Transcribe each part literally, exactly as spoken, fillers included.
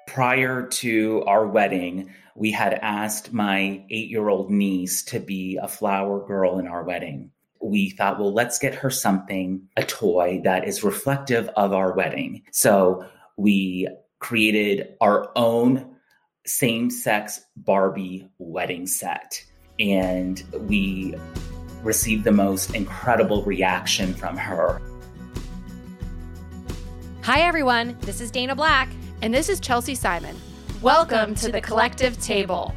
prior to our wedding, we had asked my eight-year-old niece to be a flower girl in our wedding. We thought, well, let's get her something, a toy that is reflective of our wedding. So we created our own same-sex Barbie wedding set. And we received the most incredible reaction from her. Hi, everyone. This is Dana Black. And this is Chelsea Simon. Welcome, Welcome to, to the Collective Table.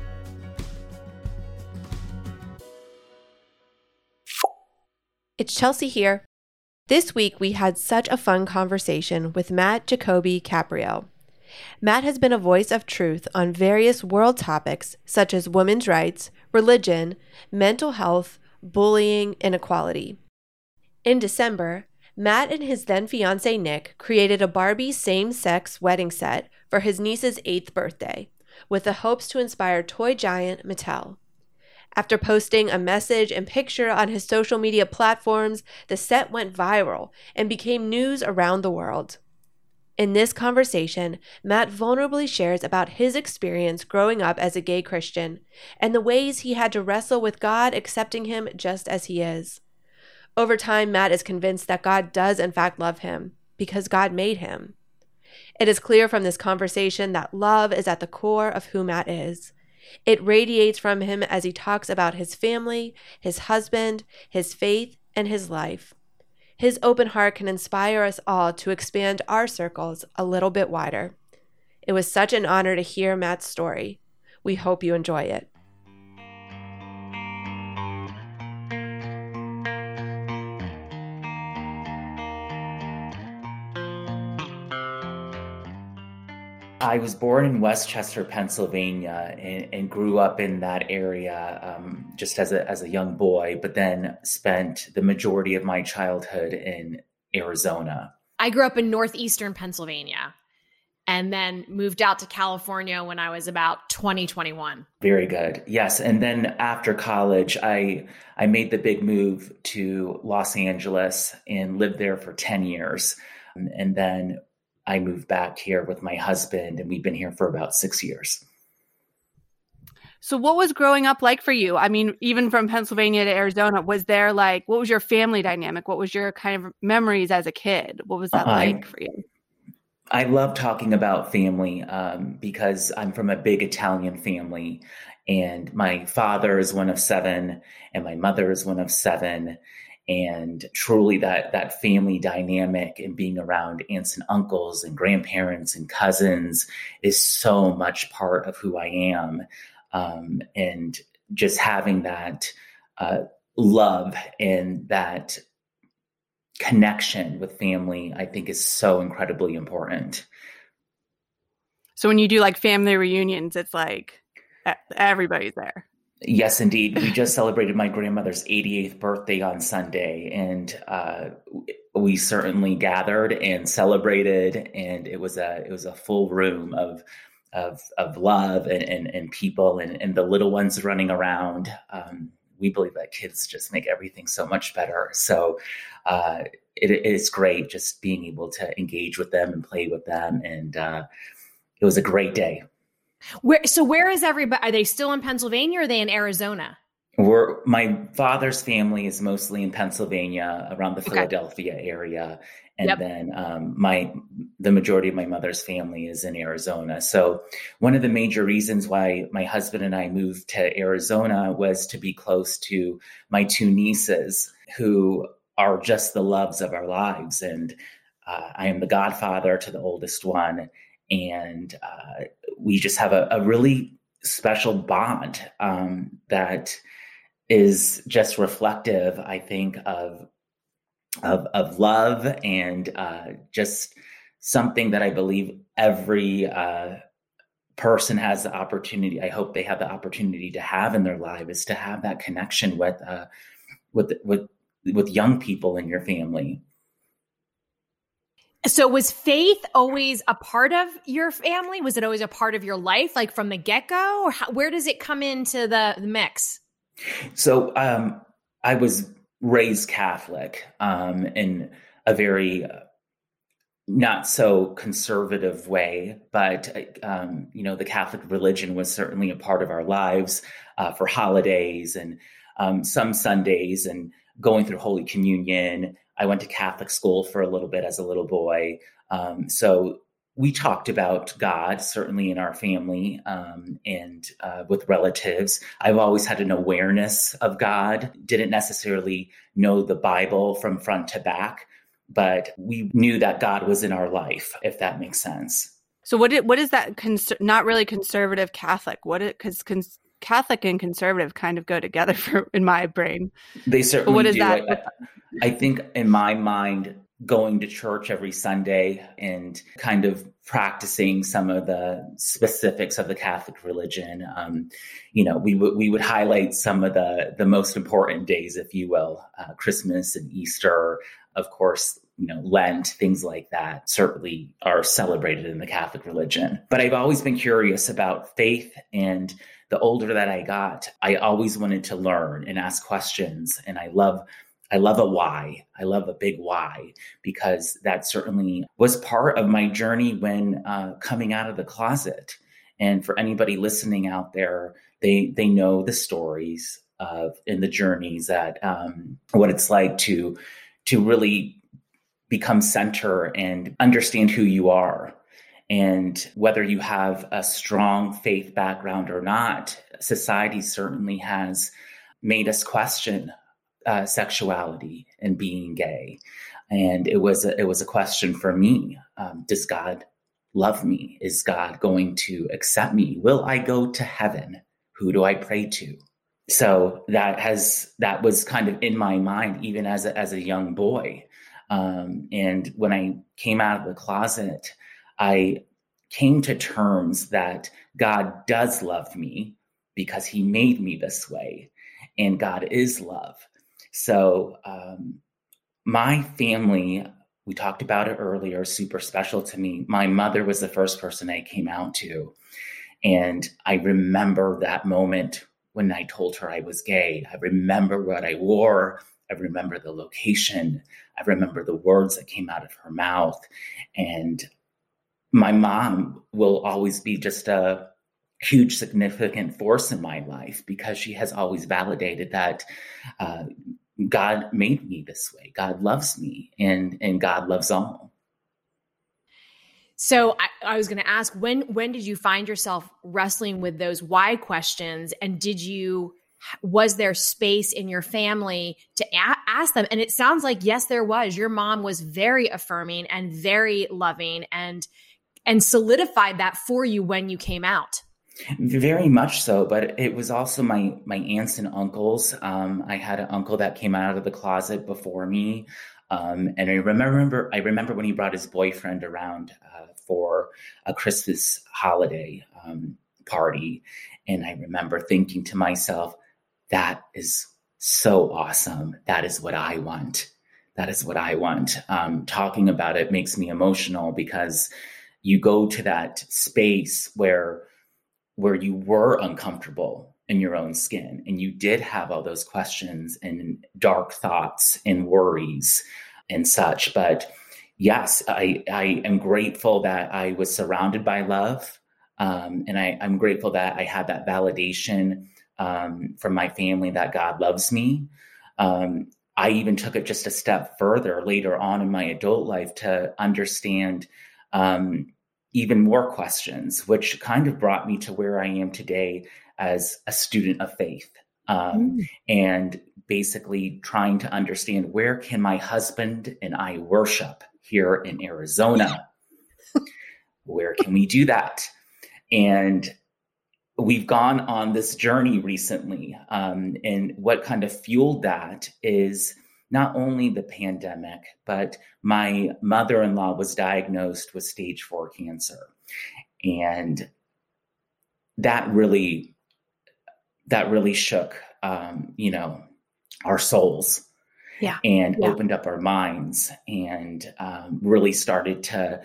It's Chelsea here. This week, we had such a fun conversation with Matt Jacoby Capriel. Matt has been a voice of truth on various world topics such as women's rights, religion, mental health, bullying, and equality. In December, Matt and his then-fiancé Nick created a Barbie same-sex wedding set for his niece's eighth birthday, with the hopes to inspire toy giant Mattel. After posting a message and picture on his social media platforms, the set went viral and became news around the world. In this conversation, Matt vulnerably shares about his experience growing up as a gay Christian and the ways he had to wrestle with God accepting him just as he is. Over time, Matt is convinced that God does in fact love him because God made him. It is clear from this conversation that love is at the core of who Matt is. It radiates from him as he talks about his family, his husband, his faith, and his life. His open heart can inspire us all to expand our circles a little bit wider. It was such an honor to hear Matt's story. We hope you enjoy it. I was born in Westchester, Pennsylvania, and, and grew up in that area um, just as a as a young boy, but then spent the majority of my childhood in Arizona. I grew up in northeastern Pennsylvania and then moved out to California when I was about twenty, twenty-one. Very good. Yes. And then after college, I I made the big move to Los Angeles and lived there for ten years. And then I moved back here with my husband, and we've been here for about six years. So what was growing up like for you? I mean, even from Pennsylvania to Arizona, was there like, what was your family dynamic? What was your kind of memories as a kid? What was that I, like for you? I love talking about family um, because I'm from a big Italian family, and my father is one of seven, and my mother is one of seven. And truly that that family dynamic and being around aunts and uncles and grandparents and cousins is so much part of who I am. Um, and just having that uh, love and that connection with family, I think is so incredibly important. So when you do like family reunions, it's like everybody's there. Yes, indeed. We just celebrated my grandmother's eighty-eighth birthday on Sunday, and uh, we certainly gathered and celebrated, and it was a it was a full room of of of love and and, and people and, and the little ones running around. Um, we believe that kids just make everything so much better. So uh, it, it is great just being able to engage with them and play with them, and uh, it was a great day. Where so where is everybody? Are they still in Pennsylvania or are they in Arizona? We're, my father's family is mostly in Pennsylvania, around the Philadelphia okay. area. And yep. then um, my the majority of my mother's family is in Arizona. So one of the major reasons why my husband and I moved to Arizona was to be close to my two nieces, who are just the loves of our lives. And uh, I am the godfather to the oldest one. And uh, we just have a, a really special bond um, that is just reflective, I think, of of, of love and uh, just something that I believe every uh, person has the opportunity. I hope they have the opportunity to have in their life, is to have that connection with uh, with with with young people in your family. So was faith always a part of your family? Was it always a part of your life, like from the get-go? Or how, where does it come into the, the mix? So um, I was raised Catholic um, in a very uh, not so conservative way, but, um, you know, the Catholic religion was certainly a part of our lives uh, for holidays and um, some Sundays and going through Holy Communion. I went to Catholic school for a little bit as a little boy. Um, so we talked about God, certainly in our family um, and uh, with relatives. I've always had an awareness of God, didn't necessarily know the Bible from front to back, but we knew that God was in our life, if that makes sense. So what it, what is that, cons- not really conservative Catholic? What it, because cons- Catholic and conservative kind of go together for, in my brain. They certainly but what is do. That? I, I think in my mind, going to church every Sunday and kind of practicing some of the specifics of the Catholic religion, um, you know, we would we would highlight some of the the most important days, if you will, uh, Christmas and Easter, of course. You know, Lent, things like that certainly are celebrated in the Catholic religion. But I've always been curious about faith, and the older that I got, I always wanted to learn and ask questions. And I love, I love a why. I love a big why, because that certainly was part of my journey when uh, coming out of the closet. And for anybody listening out there, they they know the stories of and the journeys that um, what it's like to to really become center and understand who you are. And whether you have a strong faith background or not, society certainly has made us question uh, sexuality and being gay. And it was a, it was a question for me. Um, does God love me? Is God going to accept me? Will I go to heaven? Who do I pray to? So that has that was kind of in my mind, even as a, as a young boy. Um, and when I came out of the closet, I came to terms that God does love me because he made me this way, and God is love. So um, my family, we talked about it earlier, super special to me. My mother was the first person I came out to. And I remember that moment when I told her I was gay. I remember what I wore. I remember the location. I remember the words that came out of her mouth. And my mom will always be just a huge, significant force in my life because she has always validated that uh, God made me this way. God loves me, and, and God loves all. So I, I was going to ask, when when did you find yourself wrestling with those why questions? And did you, was there space in your family to a- ask them? And it sounds like, yes, there was. Your mom was very affirming and very loving and and solidified that for you when you came out. Very much so, but it was also my my aunts and uncles. Um, I had an uncle that came out of the closet before me. Um, and I remember, I remember when he brought his boyfriend around uh, for a Christmas holiday um, party. And I remember thinking to myself, that is so awesome. That is what I want. That is what I want. Um, talking about it makes me emotional because you go to that space where, where you were uncomfortable in your own skin, and you did have all those questions and dark thoughts and worries and such. But yes, I, I am grateful that I was surrounded by love. Um, and I, I'm grateful that I had that validation um, from my family that God loves me. Um, I even took it just a step further later on in my adult life to understand um, even more questions, which kind of brought me to where I am today as a student of faith, um, mm. and basically trying to understand, where can my husband and I worship here in Arizona? Where can we do that? And we've gone on this journey recently. Um, and what kind of fueled that is not only the pandemic, but my mother-in-law was diagnosed with stage four cancer. And that really, that really shook, um, you know, our souls, yeah, and yeah. opened up our minds, and um, really started to,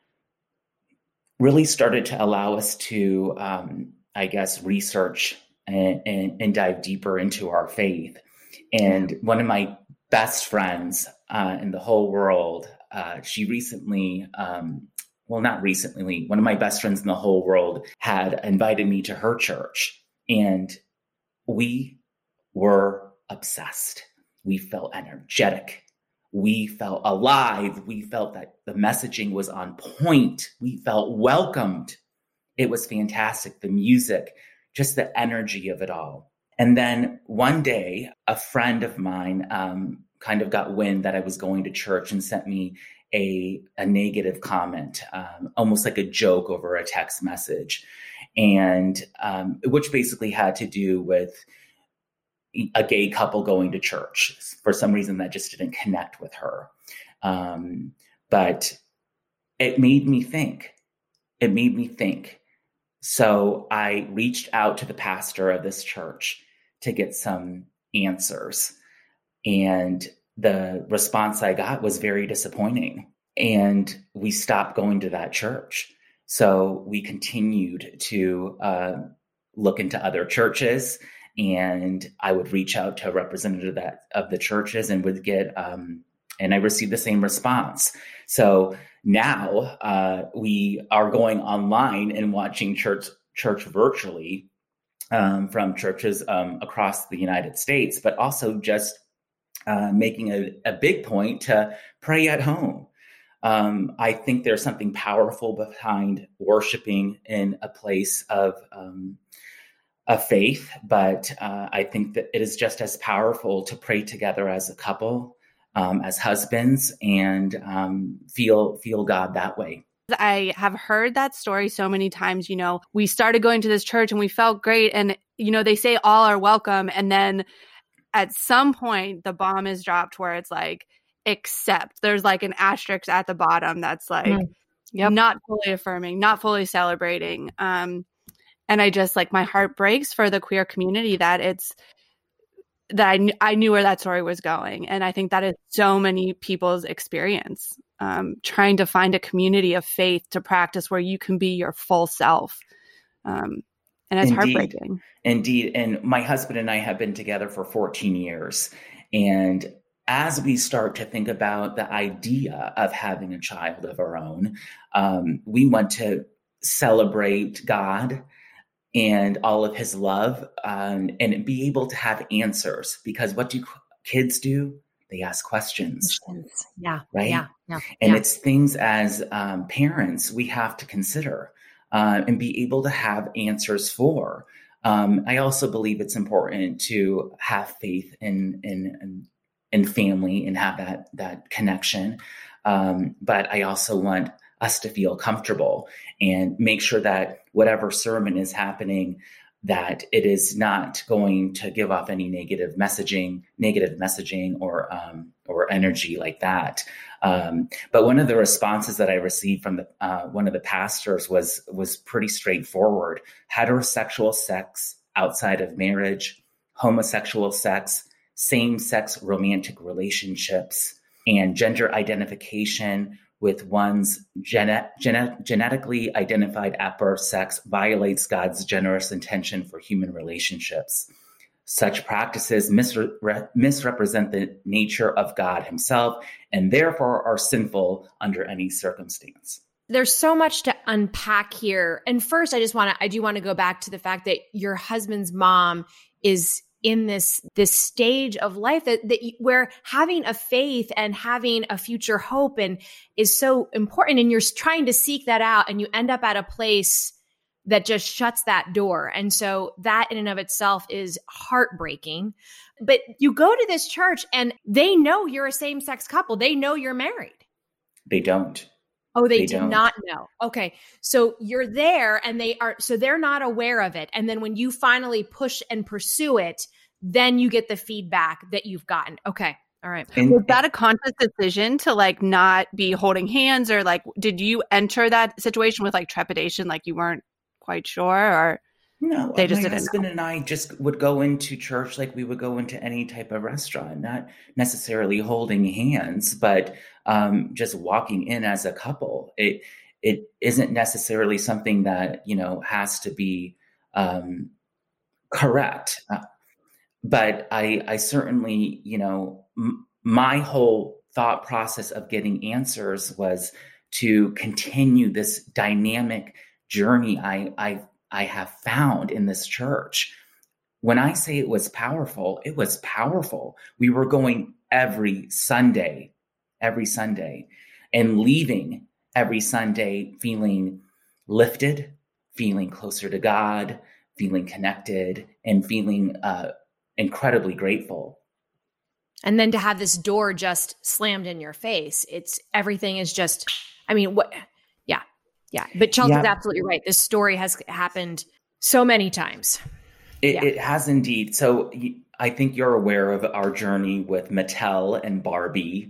really started to allow us to, um, I guess, research and, and, and dive deeper into our faith. And one of my best friends uh, in the whole world, uh, she recently, um, well, not recently, one of my best friends in the whole world had invited me to her church, and we were obsessed. We felt energetic. We felt alive. We felt that the messaging was on point. We felt welcomed. It was fantastic. The music, just the energy of it all. And then one day, a friend of mine um, kind of got wind that I was going to church and sent me a, a negative comment, um, almost like a joke over a text message, and um, which basically had to do with a gay couple going to church. For some reason, that just didn't connect with her. Um, but it made me think. It made me think. So I reached out to the pastor of this church to get some answers. And the response I got was very disappointing. And we stopped going to that church. So we continued to uh, look into other churches. And I would reach out to a representative that, of the churches and would get, um, and I received the same response. So now uh, we are going online and watching church church virtually um, from churches um, across the United States, but also just uh, making a, a big point to pray at home. Um, I think there's something powerful behind worshiping in a place of um, of faith, but uh, I think that it is just as powerful to pray together as a couple, um, as husbands, and um, feel feel God that way. I have heard that story so many times. You know, we started going to this church and we felt great, and you know, they say all are welcome, and then at some point the bomb is dropped where it's like, except there's like an asterisk at the bottom that's like mm. yep. not fully affirming, not fully celebrating. Um, And I just like, my heart breaks for the queer community that it's, that I, kn- I knew where that story was going. And I think that is so many people's experience, um, trying to find a community of faith to practice where you can be your full self. Um, and it's Indeed. heartbreaking. Indeed. And my husband and I have been together for fourteen years. And as we start to think about the idea of having a child of our own, um, we want to celebrate God and all of his love, um, and be able to have answers, because what do kids do? They ask questions. questions. Yeah. Right. Yeah. yeah and yeah. it's things as um, parents we have to consider uh, and be able to have answers for. Um, I also believe it's important to have faith in, in, in, in family and have that, that connection. Um, but I also want us to feel comfortable and make sure that whatever sermon is happening, that it is not going to give off any negative messaging, negative messaging or um, or energy like that. Um, but one of the responses that I received from the uh, one of the pastors was was pretty straightforward: heterosexual sex outside of marriage, homosexual sex, same-sex romantic relationships, and gender identification with one's gene- gene- genetically identified at birth sex violates God's generous intention for human relationships. Such practices misre- misrepresent the nature of God himself and therefore are sinful under any circumstance. There's so much to unpack here. And first, I just want to, I do want to go back to the fact that your husband's mom is in this, this stage of life that, that where having a faith and having a future hope and is so important. And you're trying to seek that out and you end up at a place that just shuts that door. And so that in and of itself is heartbreaking. But you go to this church and they know you're a same-sex couple. They know you're married. They don't. Oh, they, they did don't. not know. Okay. So you're there and they are, so they're not aware of it. And then when you finally push and pursue it, then you get the feedback that you've gotten. Okay. All right. And, was that a conscious decision to like not be holding hands, or like, did you enter that situation with like trepidation, like you weren't quite sure, or no, they just my didn't husband know? And I just would go into church like we would go into any type of restaurant, not necessarily holding hands, but um, just walking in as a couple. It it isn't necessarily something that, you know, has to be um, correct. Uh, but I, I certainly, you know, m- my whole thought process of getting answers was to continue this dynamic journey I, I, I have found in this church. When I say it was powerful, it was powerful. We were going every Sunday, every Sunday, and leaving every Sunday feeling lifted, feeling closer to God, feeling connected, and feeling uh, incredibly grateful. And then to have this door just slammed in your face, it's everything is just, I mean, what, yeah, yeah. But Chelsea's yeah. absolutely right. This story has happened so many times. It, yeah. it has indeed. So I think you're aware of our journey with Mattel and Barbie.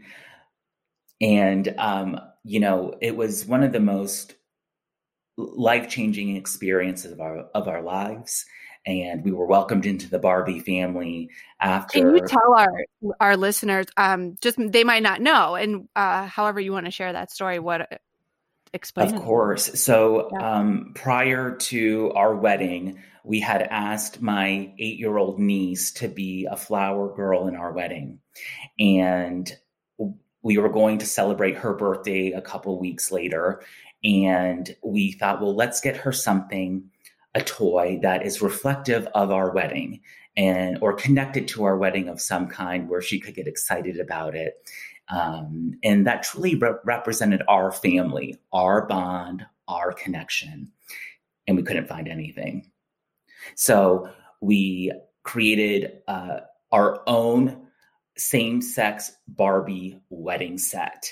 And, um, you know, it was one of the most life-changing experiences of our, of our lives. And we were welcomed into the Barbie family after. Can you tell our our listeners, um, just they might not know, and uh, however you want to share that story, what explain? Of course. So yeah. um, prior to our wedding, we had asked my eight-year-old niece to be a flower girl in our wedding, and we were going to celebrate her birthday a couple weeks later, and we thought, well, let's get her something. A toy that is reflective of our wedding and or connected to our wedding of some kind where she could get excited about it. Um, and that truly re- represented our family, our bond, our connection. And we couldn't find anything. So we created uh, our own same-sex Barbie wedding set.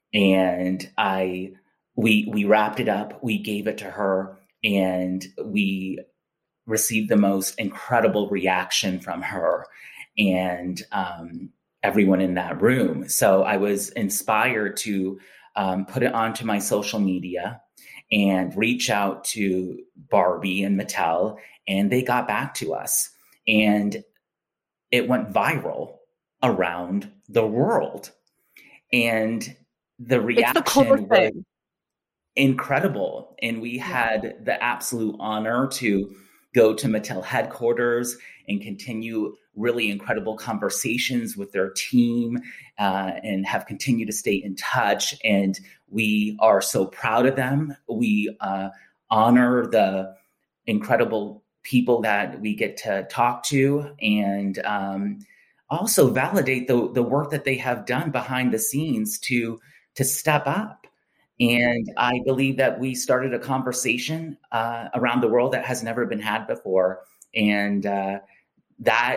And I we we wrapped it up. We gave it to her. And we received the most incredible reaction from her and um, everyone in that room. So I was inspired to um, put it onto my social media and reach out to Barbie and Mattel, and they got back to us. And it went viral around the world. And the reaction it's the coolest was thing. Incredible. And we had the absolute honor to go to Mattel headquarters and continue really incredible conversations with their team uh, and have continued to stay in touch. And we are so proud of them. We uh, honor the incredible people that we get to talk to and um, also validate the, the work that they have done behind the scenes to, to step up. And I believe that we started a conversation uh, around the world that has never been had before. And uh, that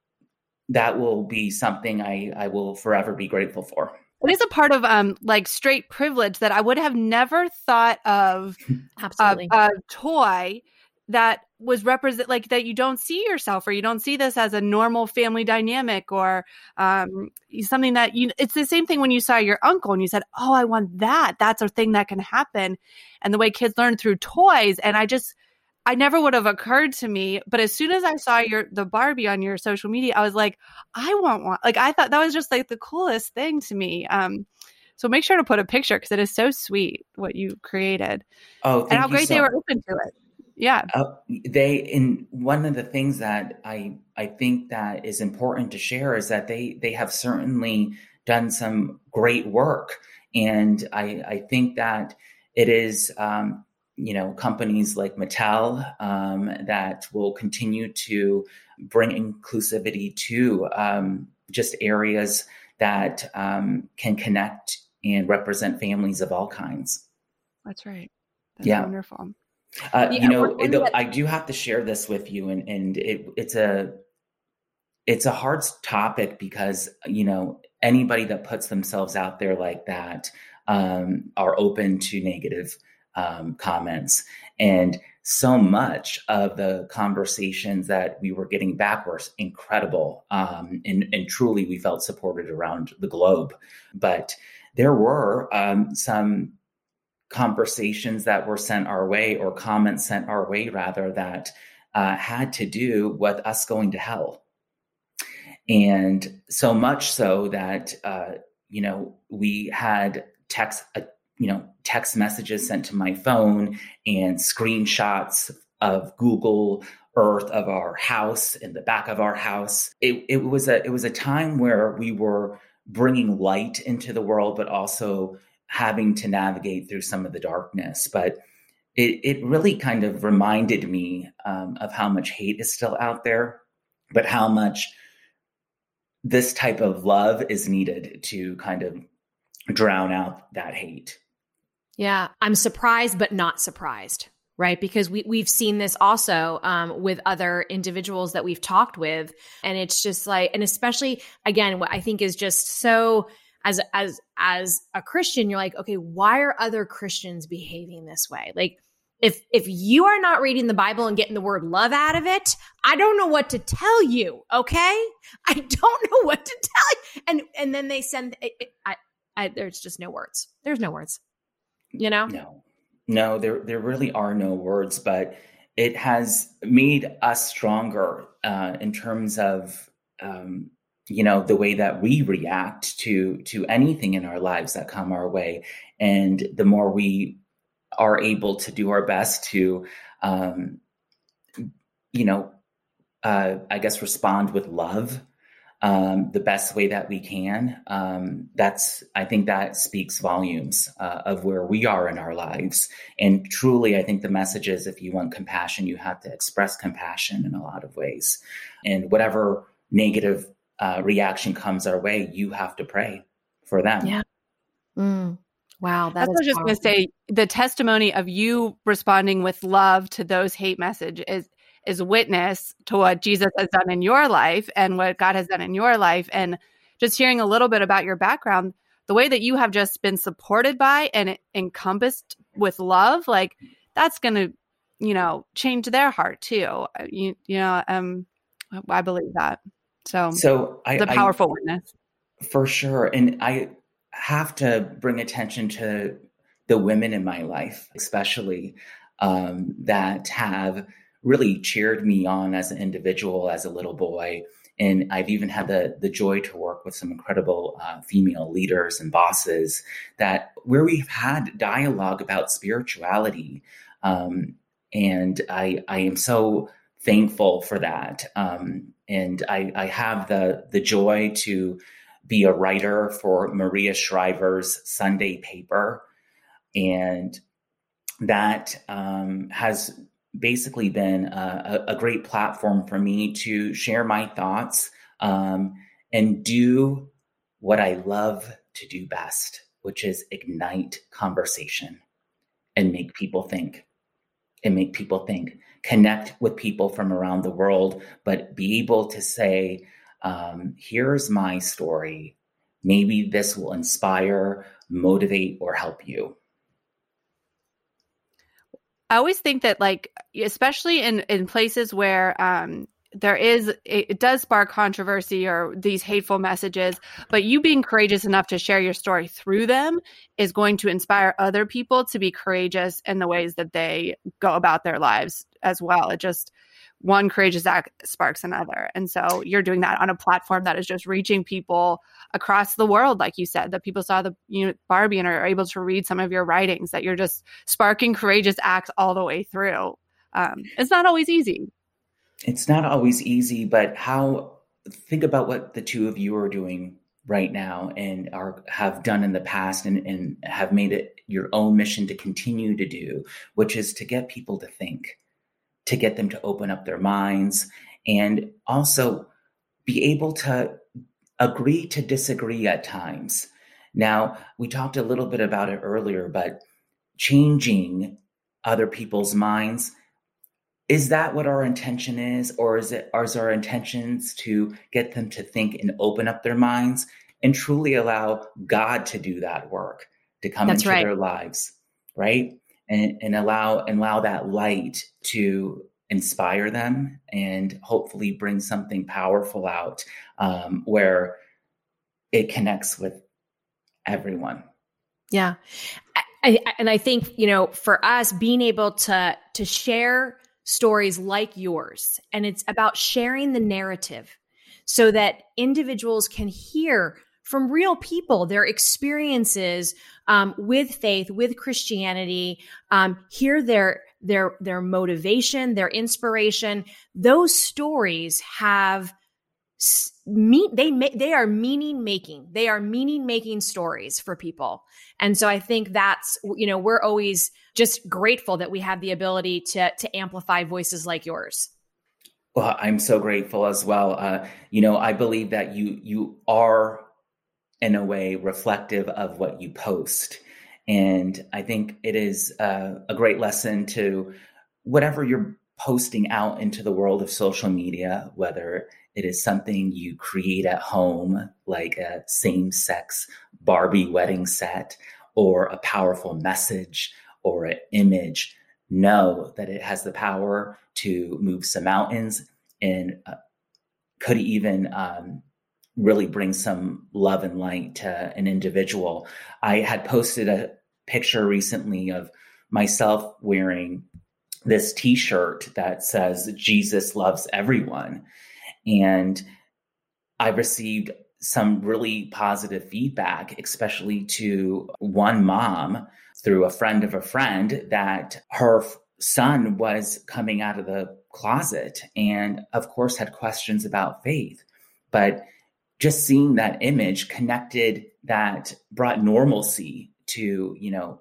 that will be something I, I will forever be grateful for. It is a part of um, like straight privilege that I would have never thought of. Absolutely. A, a toy that was represent like that you don't see yourself or you don't see this as a normal family dynamic or um, something that you, it's the same thing when you saw your uncle and you said, oh, I want that. That's a thing that can happen. And the way kids learn through toys. And I just, I never would have occurred to me. But as soon as I saw your, the Barbie on your social media, I was like, I want one. Like, I thought that was just like the coolest thing to me. Um, so make sure to put a picture because it is so sweet what you created. Oh, thank and how you great so they were open to it. Yeah. Uh, they, in one of the things that I, I think that is important to share is that they, they have certainly done some great work. And I, I think that it is, um, you know, companies like Mattel um, that will continue to bring inclusivity to um, just areas that um, can connect and represent families of all kinds. That's right. That's yeah. wonderful. Uh, yeah, you know, it, I do have to share this with you, and and it, it's a it's a hard topic because you know anybody that puts themselves out there like that um, are open to negative um, comments, and so much of the conversations that we were getting back were incredible, um, and and truly we felt supported around the globe. But there were um, some conversations that were sent our way or comments sent our way rather that uh, had to do with us going to hell. And so much so that, uh, you know, we had text, uh, you know, text messages sent to my phone and screenshots of Google Earth of our house in the back of our house. It, it was a, it was a time where we were bringing light into the world, but also having to navigate through some of the darkness. But it, it really kind of reminded me um, of how much hate is still out there, but how much this type of love is needed to kind of drown out that hate. Yeah, I'm surprised, but not surprised, right? Because we, we've seen this also um, with other individuals that we've talked with. And it's just like, and especially, again, what I think is just so, as, as, as a Christian, you're like, okay, why are other Christians behaving this way? Like, if, if you are not reading the Bible and getting the word love out of it, I don't know what to tell you. Okay. I don't know what to tell you. And, and then they send, it, it, I, I, there's just no words. There's no words. You know? No, no, there, there really are no words, but it has made us stronger uh, in terms of, um, you know, the way that we react to, to anything in our lives that come our way. And the more we are able to do our best to, um, you know, uh, I guess, respond with love, Um, the best way that we can. Um, that's, I think that speaks volumes uh, of where we are in our lives. And truly, I think the message is, if you want compassion, you have to express compassion in a lot of ways. And whatever negative uh, reaction comes our way, you have to pray for them. Yeah. Mm. Wow. That's what I was just going to say. The testimony of you responding with love to those hate messages is is witness to what Jesus has done in your life and what God has done in your life. And just hearing a little bit about your background, the way that you have just been supported by and encompassed with love, like that's going to, you know, change their heart too. You, you know, um, I believe that. So, so I, it's a powerful I, witness. For sure. And I have to bring attention to the women in my life, especially um, that have really cheered me on as an individual, as a little boy. And I've even had the the joy to work with some incredible uh, female leaders and bosses that where we've had dialogue about spirituality. Um, and I, I am so thankful for that. Um, and I, I have the the joy to be a writer for Maria Shriver's Sunday paper. And that um, has basically been a, a great platform for me to share my thoughts um, and do what I love to do best, which is ignite conversation and make people think and make people think, connect with people from around the world, but be able to say, um, here's my story. Maybe this will inspire, motivate, or help you. I always think that, like, especially in, in places where um, there is, it, it does spark controversy or these hateful messages, but you being courageous enough to share your story through them is going to inspire other people to be courageous in the ways that they go about their lives as well. It just, one courageous act sparks another. And so you're doing that on a platform that is just reaching people across the world. Like you said, that people saw the, you know, Barbie and are able to read some of your writings, that you're just sparking courageous acts all the way through. Um, it's not always easy. It's not always easy, but how, think about what the two of you are doing right now and are have done in the past and, and have made it your own mission to continue to do, which is to get people to think, to get them to open up their minds and also be able to agree to disagree at times. Now, we talked a little bit about it earlier, but changing other people's minds, is that what our intention is? Or is it, are our intentions to get them to think and open up their minds and truly allow God to do that work, to come That's into right. their lives, right? And, and allow and allow that light to inspire them and hopefully bring something powerful out um, where it connects with everyone. Yeah. I, I, and I think, you know, for us being able to, to share stories like yours, and it's about sharing the narrative so that individuals can hear from real people, their experiences um, with faith, with Christianity, um, hear their their their motivation, their inspiration. Those stories have mean, they ma- they are meaning making. They are meaning making stories for people. And so I think that's, you know, we're always just grateful that we have the ability to to amplify voices like yours. Well, I'm so grateful as well. Uh, you know, I believe that you you are, in a way, reflective of what you post. And I think it is uh, a great lesson to whatever you're posting out into the world of social media, whether it is something you create at home, like a same-sex Barbie wedding set, or a powerful message or an image, know that it has the power to move some mountains and uh, could even um, really bring some love and light to an individual. I had posted a picture recently of myself wearing this t-shirt that says Jesus loves everyone. And I received some really positive feedback, especially to one mom through a friend of a friend, that her son was coming out of the closet and of course had questions about faith. But just seeing that image connected, that brought normalcy to, you know,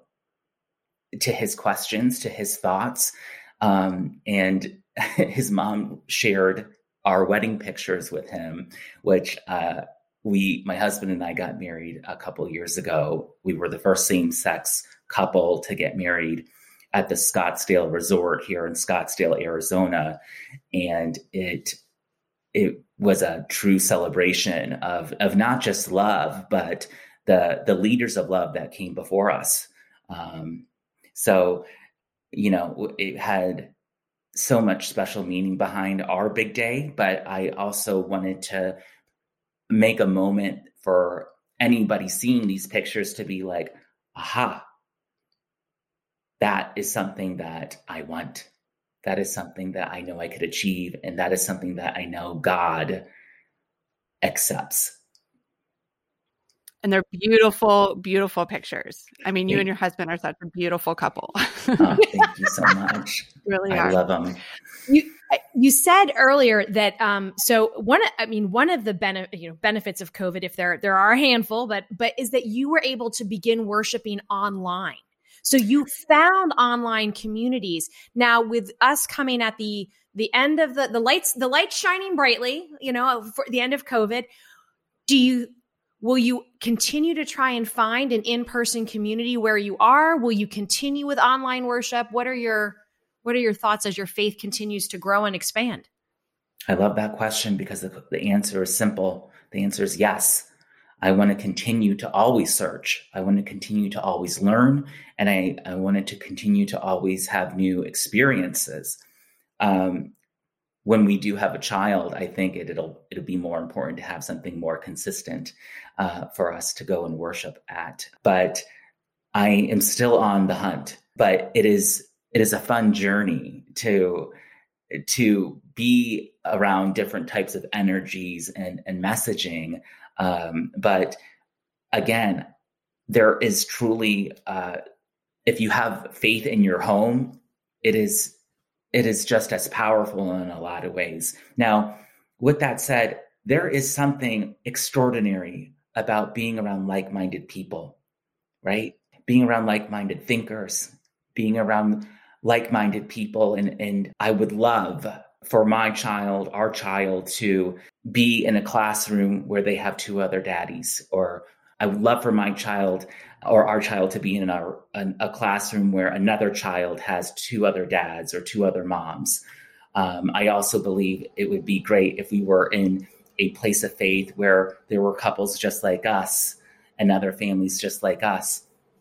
to his questions, to his thoughts. Um, and his mom shared our wedding pictures with him, which uh, we, my husband and I got married a couple years ago. We were the first same-sex couple to get married at the Scottsdale Resort here in Scottsdale, Arizona. And it it was a true celebration of of not just love, but the the leaders of love that came before us. Um, so, you know, it had so much special meaning behind our big day, but I also wanted to make a moment for anybody seeing these pictures to be like, aha, that is something that I want. That is something that I know I could achieve. And that is something that I know God accepts. And they're beautiful, beautiful pictures. I mean, you Thank and your husband are such a beautiful couple. Oh, thank you so much. Really I are. love them. You you said earlier that um so one I mean one of the bene- you know benefits of COVID, if there there are a handful, but but is that you were able to begin worshiping online. So you found online communities. Now with us coming at the the end of the the lights the lights shining brightly, you know, for the end of COVID, do you will you continue to try and find an in-person community where you are? Will you continue with online worship? What are your What are your thoughts as your faith continues to grow and expand? I love that question because the, the answer is simple. The answer is yes. I want to continue to always search. I want to continue to always learn. And I, I wanted to continue to always have new experiences. Um, when we do have a child, I think it, it'll it'll be more important to have something more consistent uh, for us to go and worship at. But I am still on the hunt. But it is It is a fun journey to to be around different types of energies and, and messaging. Um, but again, there is truly, uh, if you have faith in your home, it is it is just as powerful in a lot of ways. Now, with that said, there is something extraordinary about being around like-minded people, right? Being around like-minded thinkers, being around like-minded people. And, and I would love for my child, our child, to be in a classroom where they have two other daddies. Or I would love for my child or our child to be in our, an, a classroom where another child has two other dads or two other moms. Um, I also believe it would be great if we were in a place of faith where there were couples just like us and other families just like us.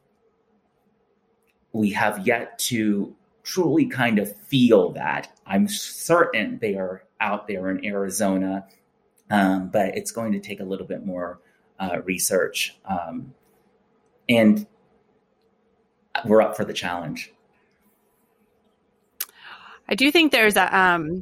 We have yet to truly kind of feel that. I'm certain they are out there in Arizona, um, but it's going to take a little bit more uh, research. Um, and we're up for the challenge. I do think there's a, um,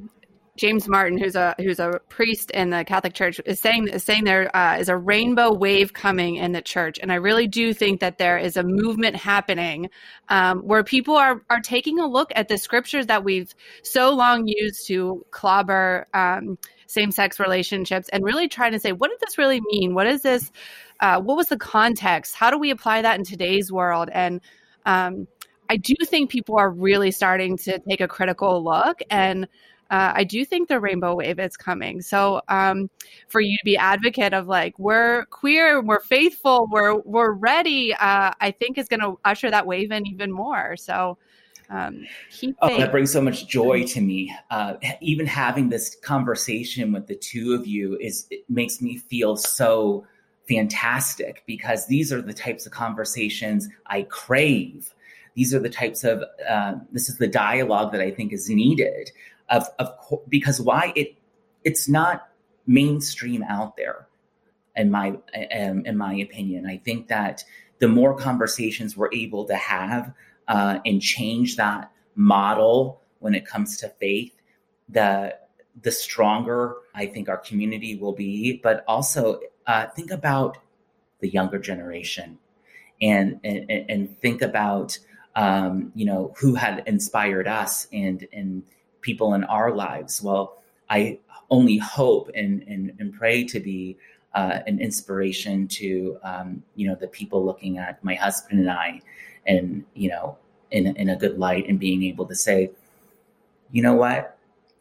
James Martin, who's a who's a priest in the Catholic Church, is saying is saying there uh, is a rainbow wave coming in the church, and I really do think that there is a movement happening um, where people are are taking a look at the scriptures that we've so long used to clobber um, same-sex relationships, and really trying to say, what did this really mean? What is this? Uh, what was the context? How do we apply that in today's world? And um, I do think people are really starting to take a critical look, and Uh, I do think the rainbow wave is coming. So um, for you to be advocate of like, we're queer, we're faithful, we're we're ready, uh, I think is going to usher that wave in even more. So um, keep oh, faith. That brings so much joy to me. Uh, even having this conversation with the two of you is it makes me feel so fantastic, because these are the types of conversations I crave. These are the types of, uh, this is the dialogue that I think is needed. Of, of because why it it's not mainstream out there, in my um, in my opinion. I think that the more conversations we're able to have uh, and change that model when it comes to faith, the the stronger I think our community will be. But also uh, think about the younger generation, and and, and think about um, you know who had inspired us and and. people in our lives. Well, I only hope and, and, and pray to be uh, an inspiration to, um, you know, the people looking at my husband and I, and, you know, in, in a good light, and being able to say, you know what,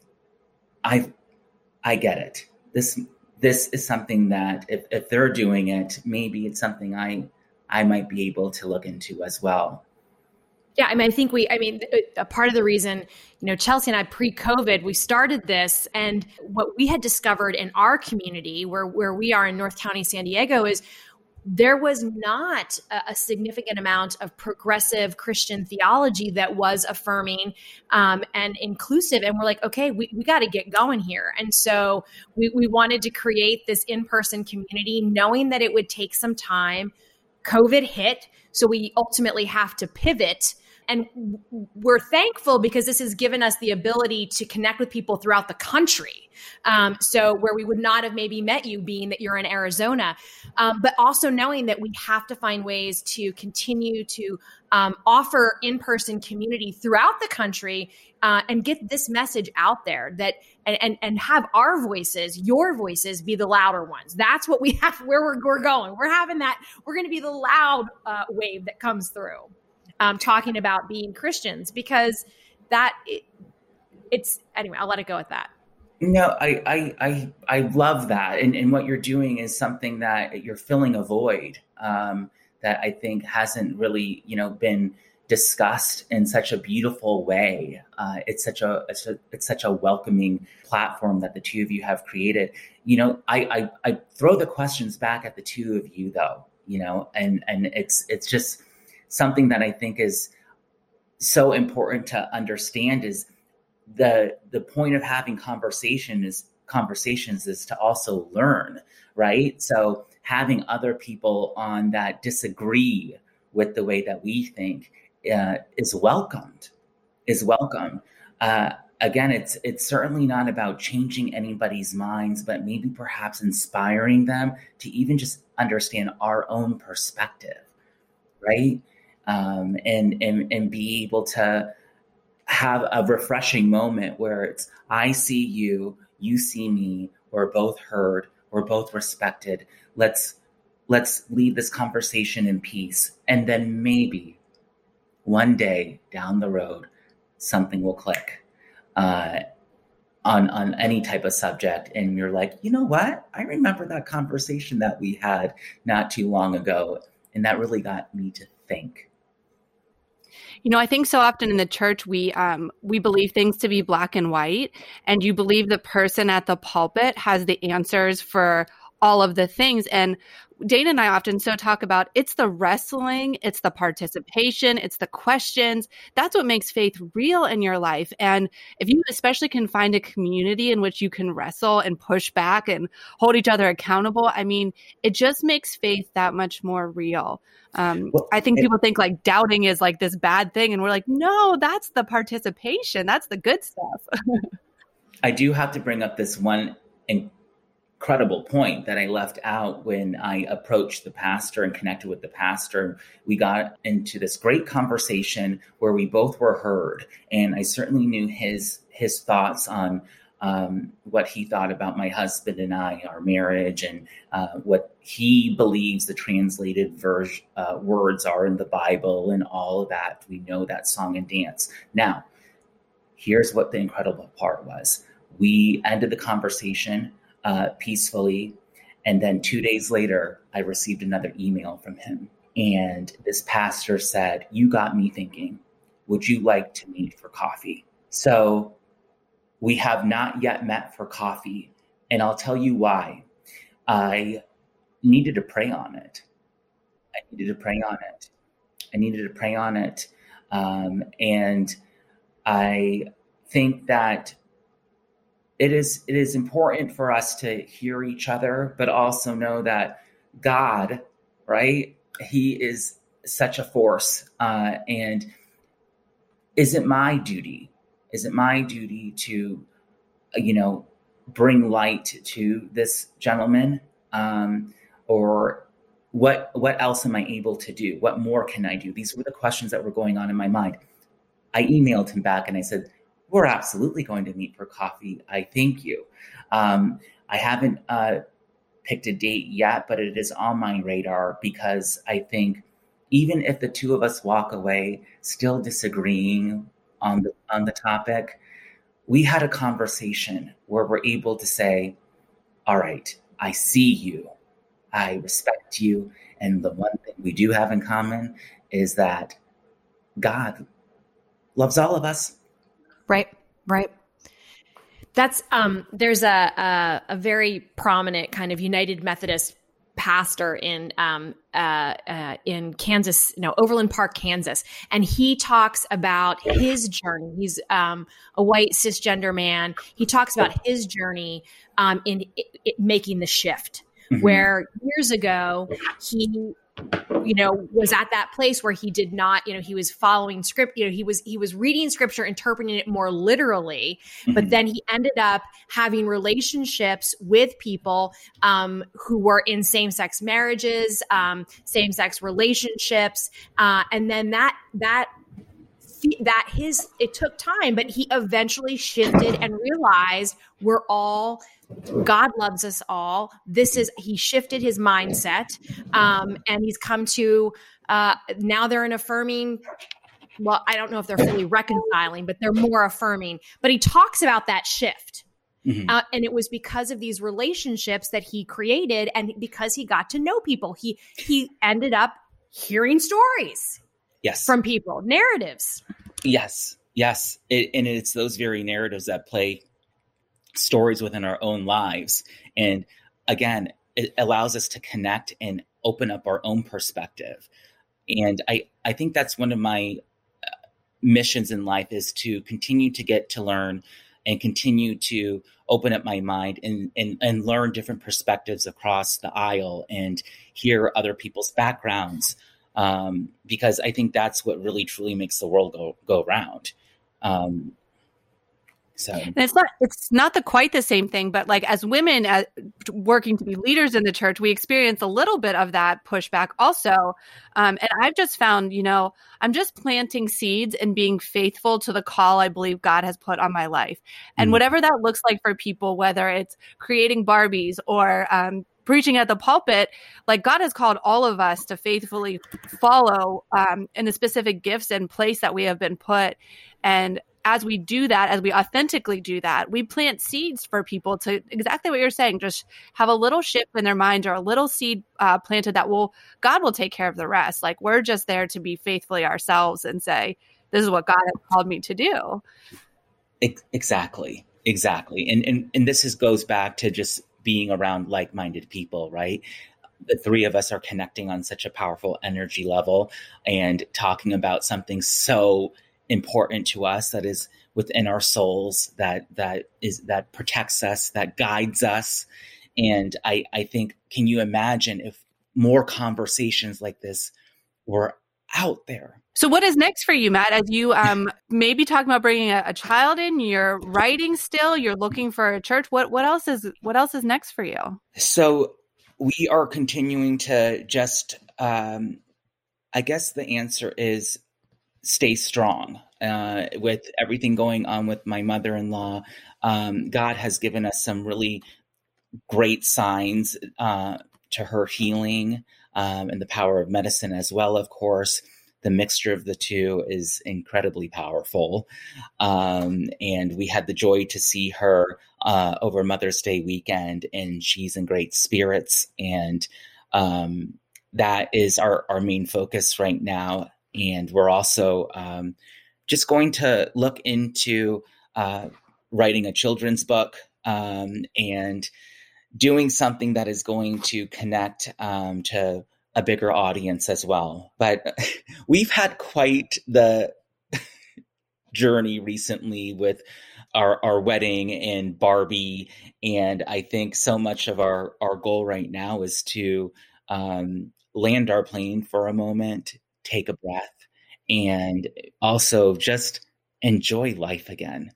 I, I get it. This, this is something that if, if they're doing it, maybe it's something I, I might be able to look into as well. Yeah, I mean, I think we, I mean, a part of the reason, you know, Chelsea and I pre-COVID, we started this, and what we had discovered in our community where, where we are in North County, San Diego, is there was not a, a significant amount of progressive Christian theology that was affirming um, and inclusive. And we're like, okay, we, we got to get going here. And so we, we wanted to create this in-person community, knowing that it would take some time. COVID hit, so we ultimately have to pivot. And we're thankful because this has given us the ability to connect with people throughout the country. Um, so where we would not have maybe met you, being that you're in Arizona, um, but also knowing that we have to find ways to continue to um, offer in-person community throughout the country uh, and get this message out there, that and, and and have our voices, your voices, be the louder ones. That's what we have, where we're, we're going. We're having that, we're going to be the loud uh, wave that comes through. Um, talking about being Christians, because that it, it's anyway, I'll let it go at that. No, I, I, I, I love that. And, and what you're doing is something that you're filling a void um, that I think hasn't really, you know, been discussed in such a beautiful way. Uh, it's such a, it's a, it's such a welcoming platform that the two of you have created. You know, I, I, I throw the questions back at the two of you though, you know, and, and it's, it's just something that I think is so important to understand is the the point of having conversation is conversations is to also learn, right? So having other people on that disagree with the way that we think uh, is welcomed, is welcome. Uh, again, it's it's certainly not about changing anybody's minds, but maybe perhaps inspiring them to even just understand our own perspective, right? Um, and, and, and be able to have a refreshing moment where it's, I see you, you see me, we're both heard, we're both respected. Let's, let's leave this conversation in peace. And then maybe one day down the road, something will click, uh, on, on any type of subject. And you're like, you know what? I remember that conversation that we had not too long ago. And that really got me to think. You know, I think so often in the church, we um, we believe things to be black and white, and you believe the person at the pulpit has the answers for all of the things. And Dana and I often so talk about it's the wrestling, it's the participation, it's the questions. That's what makes faith real in your life. And if you especially can find a community in which you can wrestle and push back and hold each other accountable, I mean, it just makes faith that much more real. Um, well, I think it, people think like doubting is like this bad thing. And we're like, no, that's the participation. That's the good stuff. I do have to bring up this one incredible point that I left out when I approached the pastor and connected with the pastor. We got into this great conversation where we both were heard. And I certainly knew his his thoughts on um, what he thought about my husband and I, our marriage, and uh, what he believes the translated verse, uh, words are in the Bible and all of that. We know that song and dance. Now, here's what the incredible part was. We ended the conversation uh, peacefully. And then two days later, I received another email from him. And this pastor said, "You got me thinking, would you like to meet for coffee?" So we have not yet met for coffee. And I'll tell you why. I needed to pray on it. I needed to pray on it. I needed to pray on it. Um, and I think that it is it is important for us to hear each other, but also know that God, right? He is such a force. Uh, and is it my duty? Is it my duty to, you know, bring light to this gentleman? Um, or what what else am I able to do? What more can I do? These were the questions that were going on in my mind. I emailed him back and I said, "We're absolutely going to meet for coffee. I thank you." Um, I haven't uh, picked a date yet, but it is on my radar because I think even if the two of us walk away still disagreeing on the on the topic, we had a conversation where we're able to say, "All right, I see you. I respect you." And the one thing we do have in common is that God loves all of us. Right, right. That's um. There's a, a a very prominent kind of United Methodist pastor in um uh, uh in Kansas, no Overland Park, Kansas, and he talks about his journey. He's um a white cisgender man. He talks about his journey um in it, it making the shift, mm-hmm. where years ago he you know, was at that place where he did not, you know, he was following script, you know, he was, he was reading scripture, interpreting it more literally, mm-hmm. but then he ended up having relationships with people um, who were in same-sex marriages, um, same-sex relationships. Uh, and then that, that, that his, it took time, but he eventually shifted and realized we're all, God loves us all. This is, he shifted his mindset um, and he's come to, uh, now they're an affirming, well, I don't know if they're fully reconciling, but they're more affirming. But he talks about that shift. Mm-hmm. Uh, and it was because of these relationships that he created and because he got to know people. He, he ended up hearing stories. Yes. From people, narratives. Yes. Yes. It, and it's those very narratives that play stories within our own lives. And again, it allows us to connect and open up our own perspective. And I, I think that's one of my uh, missions in life is to continue to get to learn and continue to open up my mind and, and, and learn different perspectives across the aisle and hear other people's backgrounds. Um, because I think that's what really truly makes the world go, go round. Um, So and it's not it's not the quite the same thing, but like as women uh, working to be leaders in the church, we experience a little bit of that pushback also. Um, and I've just found, you know, I'm just planting seeds and being faithful to the call I believe God has put on my life. And mm. whatever that looks like for people, whether it's creating Barbies or um, preaching at the pulpit, like God has called all of us to faithfully follow um, in the specific gifts and place that we have been put. And as we do that, as we authentically do that, we plant seeds for people to exactly what you're saying, just have a little shift in their mind or a little seed uh, planted that will, God will take care of the rest. Like we're just there to be faithfully ourselves and say, this is what God has called me to do. Exactly. Exactly. And, and, and this is, goes back to just being around like-minded people, right? The three of us are connecting on such a powerful energy level and talking about something so important to us that is within our souls, that that is that protects us, that guides us. And I, I think, can you imagine if more conversations like this were out there, So what is next for you, Matt? As you um, maybe talking about bringing a, a child in, you're writing still, you're looking for a church. What what else is what else is next for you? So we are continuing to just, um, I guess the answer is stay strong. Uh, with everything going on with my mother-in-law, um, God has given us some really great signs uh, to her healing um, and the power of medicine as well, of course. The mixture of the two is incredibly powerful. Um, and we had the joy to see her uh, over Mother's Day weekend, and she's in great spirits. And um, that is our, our main focus right now. And we're also um, just going to look into uh, writing a children's book um, and doing something that is going to connect um, to a bigger audience as well. But we've had quite the journey recently with our, our wedding and Barbie. And I think so much of our, our goal right now is to um, land our plane for a moment, take a breath, and also just enjoy life again.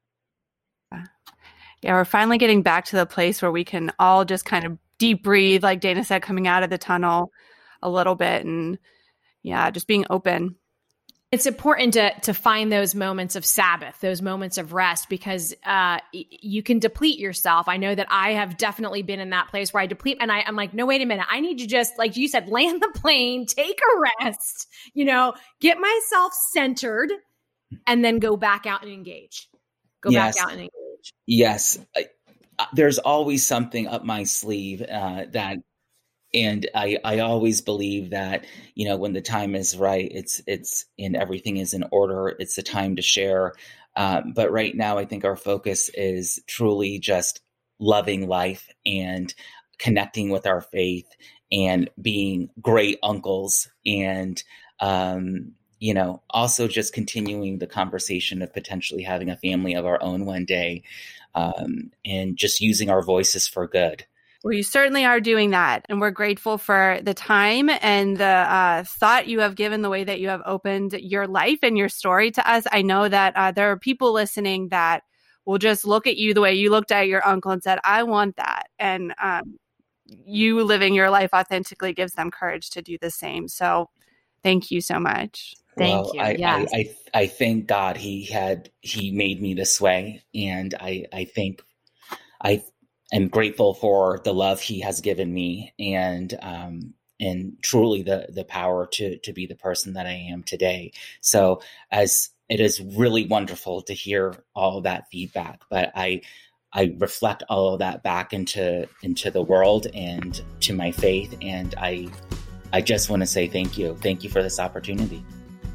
Yeah, we're finally getting back to the place where we can all just kind of deep breathe, like Dana said, coming out of the tunnel a little bit, and yeah, just being open. It's important to to find those moments of Sabbath, those moments of rest, because uh, y- you can deplete yourself. I know that I have definitely been in that place where I deplete, and I, I'm like, no, wait a minute, I need to just, like you said, land the plane, take a rest, you know, get myself centered, and then go back out and engage. Go Yes. back out and engage. Yes. I, there's always something up my sleeve uh, that, and I, I always believe that, you know, when the time is right, it's, it's, and everything is in order, it's the time to share. Um, but right now, I think our focus is truly just loving life and connecting with our faith and being great uncles and, um, you know, also just continuing the conversation of potentially having a family of our own one day, um, and just using our voices for good. Well, you certainly are doing that. And we're grateful for the time and the uh, thought you have given, the way that you have opened your life and your story to us. I know that uh, there are people listening that will just look at you the way you looked at your uncle and said, I want that. And um, you living your life authentically gives them courage to do the same. So thank you so much. Thank well, you. I, Yes. I, I, I thank God he had, he made me this way. And I, I think I am grateful for the love he has given me and, um, and truly the, the power to, to be the person that I am today. So as it is really wonderful to hear all of that feedback, but I, I reflect all of that back into, into the world and to my faith. And I, I just want to say thank you. Thank you for this opportunity.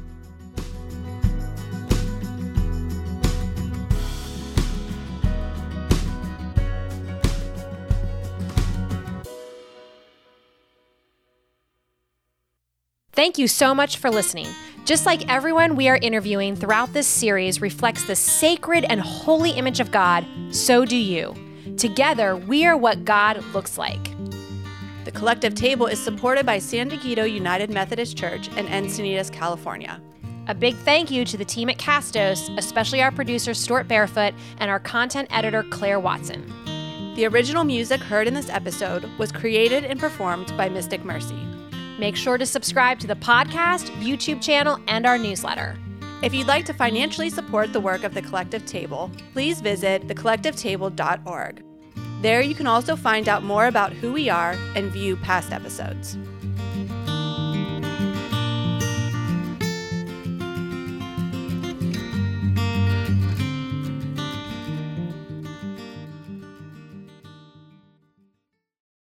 Thank you so much for listening. Just like everyone we are interviewing throughout this series reflects the sacred and holy image of God, so do you. Together, we are what God looks like. The Collective Table is supported by San Diego United Methodist Church in Encinitas, California. A big thank you to the team at Castos, especially our producer Stuart Barefoot and our content editor Claire Watson. The original music heard in this episode was created and performed by Mystic Mercy. Make sure to subscribe to the podcast, YouTube channel, and our newsletter. If you'd like to financially support the work of The Collective Table, please visit the collective table dot org. There you can also find out more about who we are and view past episodes.